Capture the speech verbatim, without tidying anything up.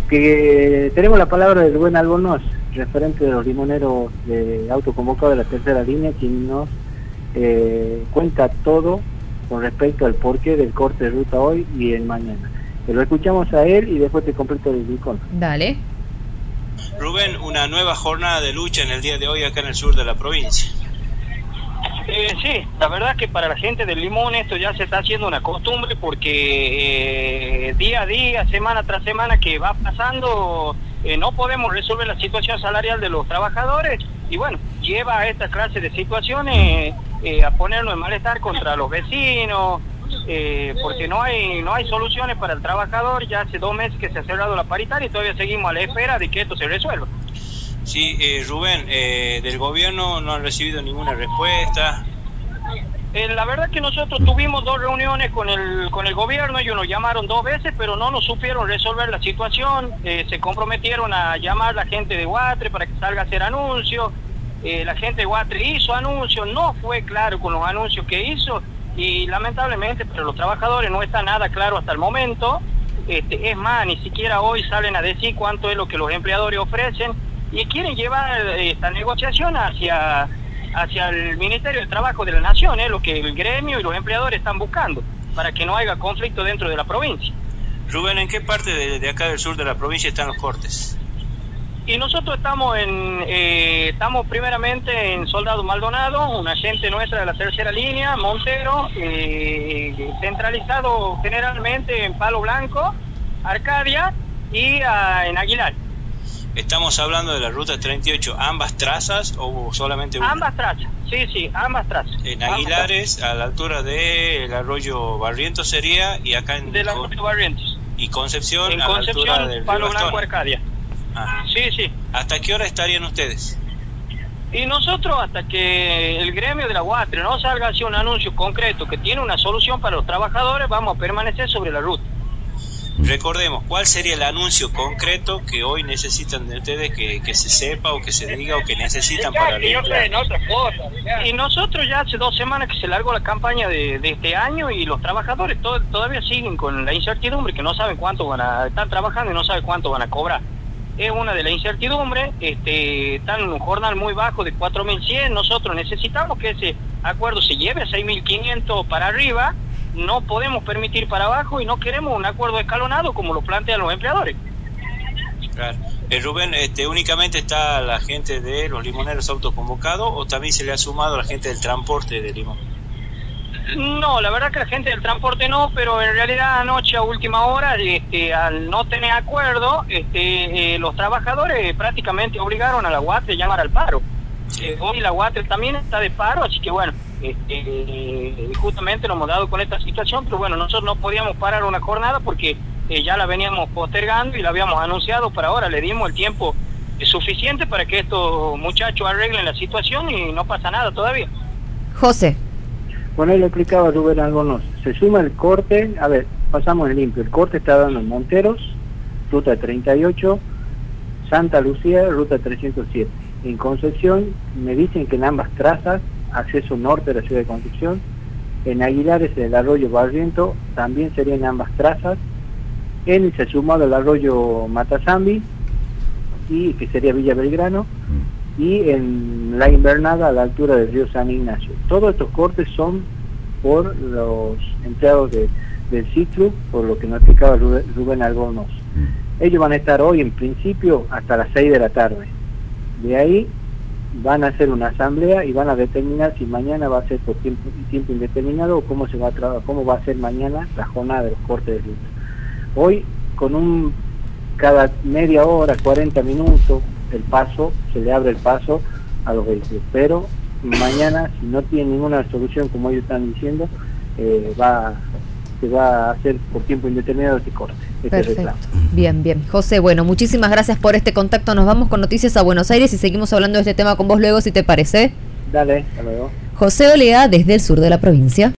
que tenemos la palabra de Rubén Albornoz, referente de los limoneros de autoconvocado de la tercera línea, quien nos eh, cuenta todo con respecto al porqué del corte de ruta hoy y el mañana. Lo escuchamos a él y después te completo el icono. Dale. Rubén, una nueva jornada de lucha en el día de hoy acá en el sur de la provincia. Eh, sí, la verdad es que para la gente del Limón esto ya se está haciendo una costumbre porque eh, día a día, semana tras semana que va pasando, eh, no podemos resolver la situación salarial de los trabajadores y bueno, lleva a esta clase de situaciones eh, a ponernos en malestar contra los vecinos, eh, porque no hay no hay soluciones para el trabajador. Ya hace dos meses que se ha cerrado la paritaria y todavía seguimos a la espera de que esto se resuelva. Sí, eh, Rubén, eh, del gobierno no han recibido ninguna respuesta. Eh, la verdad que nosotros tuvimos dos reuniones con el con el gobierno, ellos nos llamaron dos veces, pero no nos supieron resolver la situación. Eh, se comprometieron a llamar a la gente de Guatre para que salga a hacer anuncios. Eh, la gente de Guatre hizo anuncios, no fue claro con los anuncios que hizo y lamentablemente para los trabajadores no está nada claro hasta el momento. Este, es más, ni siquiera hoy salen a decir cuánto es lo que los empleadores ofrecen. Y quieren llevar esta negociación hacia, hacia el Ministerio de Trabajo de la Nación, ¿eh? Lo que el gremio y los empleadores están buscando, para que no haya conflicto dentro de la provincia. Rubén, ¿en qué parte de, de acá del sur de la provincia están los cortes? Y nosotros estamos en eh, estamos primeramente en Soldado Maldonado, una gente nuestra de la tercera línea, Montero, eh, centralizado generalmente en Palo Blanco, Arcadia y uh, en Aguilar. ¿Estamos hablando de la ruta treinta y ocho, ambas trazas o solamente una? Ambas trazas, sí, sí, ambas trazas. En Aguilares, a la altura del arroyo Barrientos sería, y acá en... Del arroyo Barrientos. Y Concepción, en a Concepción, la altura del Palo río Blanco, Bastón. Arcadia. Ah. Sí, sí. ¿Hasta qué hora estarían ustedes? Y nosotros hasta que el gremio de la Guatre no salga hacia un anuncio concreto que tiene una solución para los trabajadores, vamos a permanecer sobre la ruta. Recordemos, ¿cuál sería el anuncio concreto que hoy necesitan de ustedes que, que se sepa o que se diga o que necesitan para el Y nosotros ya hace dos semanas que se largó la campaña de, de este año y los trabajadores to todavía siguen con la incertidumbre, que no saben cuánto van a estar trabajando y no saben cuánto van a cobrar. Es una de las incertidumbres, este, están en un jornal muy bajo de cuatro mil cien, nosotros necesitamos que ese acuerdo se lleve a seis mil quinientos para arriba. No podemos permitir para abajo y no queremos un acuerdo escalonado como lo plantean los empleadores. Claro. Eh, Rubén, este, ¿únicamente está la gente de los limoneros autoconvocados o también se le ha sumado la gente del transporte de Limón? No, la verdad que la gente del transporte no, pero en realidad anoche a última hora, este, al no tener acuerdo, este, eh, los trabajadores prácticamente obligaron a la Guatre a llamar al paro. Eh, hoy la Guatre también está de paro, así que bueno, este, justamente nos hemos dado con esta situación, pero bueno, nosotros no podíamos parar una jornada porque eh, ya la veníamos postergando y la habíamos anunciado para ahora, le dimos el tiempo suficiente para que estos muchachos arreglen la situación y no pasa nada todavía. José. Bueno, ahí lo explicaba Rubén Albornoz, se suma el corte, a ver, pasamos en limpio, el corte está dando en Monteros, ruta treinta y ocho, Santa Lucía, ruta trescientos siete. En Concepción me dicen que en ambas trazas, acceso norte de la ciudad de Concepción, en Aguilares el arroyo Barriento también sería en ambas trazas, en se sumado el arroyo Matazambi, y que sería Villa Belgrano, y en la invernada a la altura del río San Ignacio. Todos estos cortes son por los empleados de, del ciclo, por lo que nos explicaba Rubén Albornoz. Ellos van a estar hoy en principio hasta las seis de la tarde. De ahí van a hacer una asamblea y van a determinar si mañana va a ser por tiempo, tiempo indeterminado o cómo se va a trabajar, cómo va a ser mañana la jornada de los cortes de ruta. Hoy, con un cada media hora, cuarenta minutos, el paso, se le abre el paso a los vehículos, pero mañana, si no tiene ninguna solución, como ellos están diciendo, eh, va se va a hacer por tiempo indeterminado este corte. Este Perfecto. reclamo. Bien, bien. José, bueno, muchísimas gracias por este contacto. Nos vamos con Noticias a Buenos Aires y seguimos hablando de este tema con vos luego, si te parece. Dale, hasta luego. José Olea, desde el sur de la provincia.